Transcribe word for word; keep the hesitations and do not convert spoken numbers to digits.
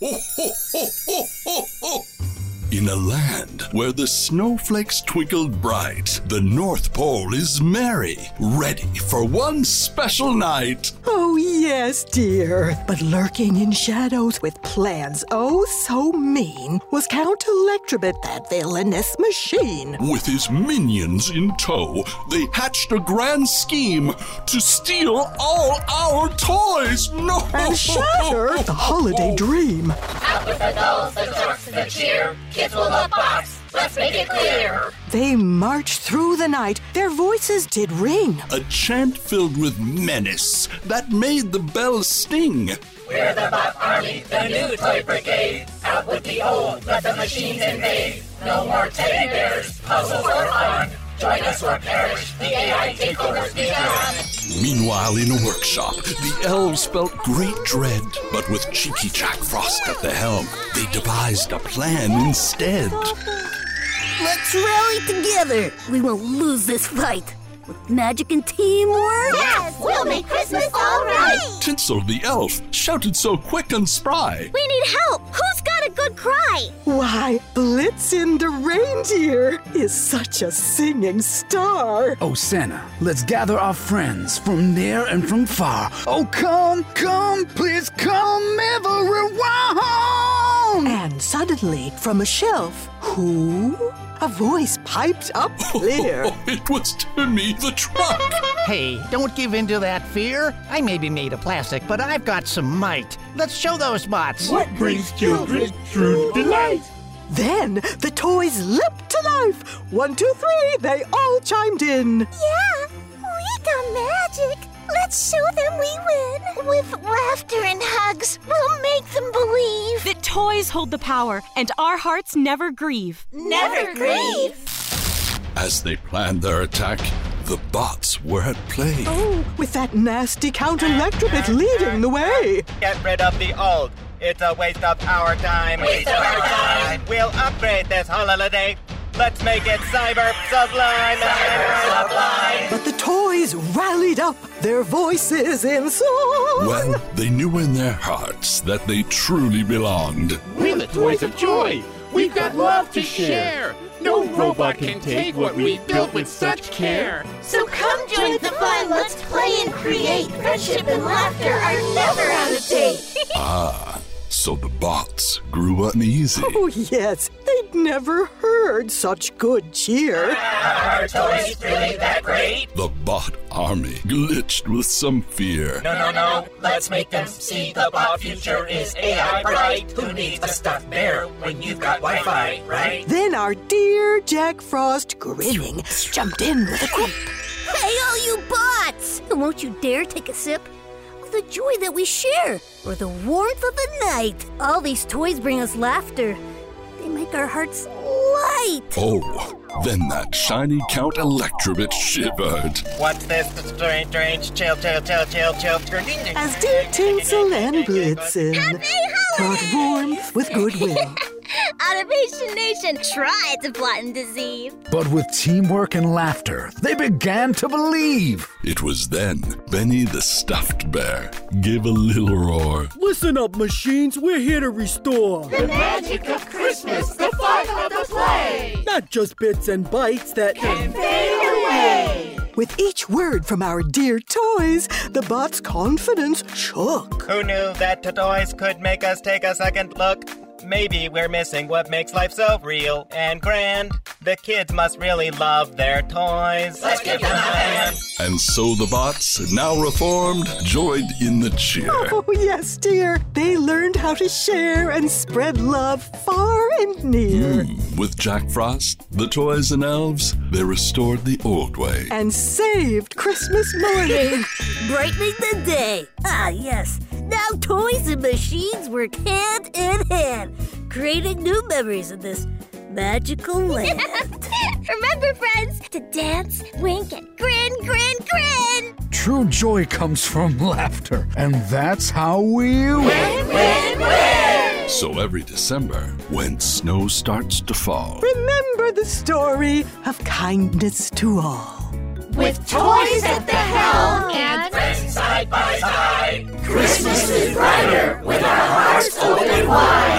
ho, ho, ho, ho, ho, ho. In a land where the snowflakes twinkled bright, the North Pole is merry, ready for one special night. Oh, yes, dear. But lurking in shadows with plans oh so mean was Count Electrobit, that villainous machine. With his minions in tow, they hatched a grand scheme to steal all our toys. No! And shatter the holiday dream. Out with the dolls, the jokes, the cheer. Kids will love box. Let's make it clear. They marched through the night. Their voices did ring. A chant filled with menace that made the bells sting. We're the Bot Army, the new toy brigade. Out with the old, let the machines invade. No more teddy bears, puzzles or fun. Join us or perish, the A I takeover's begun. Meanwhile, in a workshop, the elves felt great dread. But with cheeky Jack Frost at the helm, they devised a plan instead. Let's rally together. We won't lose this fight. With magic and teamwork. Yes, we'll make Christmas all right. Tinsel the elf shouted so quick and spry. We need help. Who's got a good cry? Why, Blitzen the reindeer is such a singing star. Oh, Santa, let's gather our friends from near and from far. Oh, come, come, please come, everyone. And suddenly, from a shelf, who? A voice piped up clear. Oh, it was Timmy the truck. Hey, don't give in to that fear. I may be made of plastic, but I've got some might. Let's show those bots. What brings children true delight? Then the toys leapt to life. One, two, three, they all chimed in. Yeah, we got magic. Let's show them we win. With laughter and hugs, we'll make them believe that toys hold the power and our hearts never grieve. Never grieve. As they planned their attack, the bots were at play. Oh, with that nasty Count Electrobit leading the way. Get rid of the old. It's a waste of our time. Waste of our time. We'll upgrade this holiday. Let's make it cyber sublime. Cyber sublime. But the toys rallied up, their voices in song. Well, they knew in their hearts that they truly belonged. We're the toys of joy. We've got love to share. No robot can take what we built with such care. So come join the fun. Let's play and create. Friendship and laughter are never out of date. Ah, so the bots grew uneasy. Oh, yes. They'd never heard such good cheer. Are toys really that great? The bot army glitched with some fear. No, no, no. Let's make them see the bot future is A I bright. Who needs a stuffed bear when you've got Wi-Fi, right? Then our dear Jack Frost, grinning, jumped in with a quip. Hey, all you bots! Won't you dare take a sip of the joy that we share, or the warmth of the night? All these toys bring us laughter. They make our hearts light. Oh, then that shiny Count Electrobit shivered. What's this strange, strange, chill, chill, chill, chill, chill. As did Tinsel and Blitzen brought warmth with goodwill. Automation Nation tried to plot and deceive. But with teamwork and laughter, they began to believe. It was then Benny the stuffed bear gave a little roar. Listen up, machines, we're here to restore the magic of Christmas, the fun of the play. Not just bits and bytes that can fade away. With each word from our dear toys, the bot's confidence shook. Who knew that toys could make us take a second look? Maybe we're missing what makes life so real and grand. The kids must really love their toys. Let's give them a hand. And so the bots, now reformed, joined in the cheer. Oh, yes, dear. They learned how to share and spread love far and near. Mm, with Jack Frost, the toys and elves, they restored the old way. And saved Christmas morning. Brightening the day. Ah, yes. Now toys and machines work hand in hand, creating new memories in this magical land. Remember, friends, to dance, wink, and grin, grin, grin. True joy comes from laughter, and that's how we win, win, win. So every December, when snow starts to fall, remember the story of kindness to all. with toys at the helm and friends side by side. Christmas is brighter with our hearts open wide.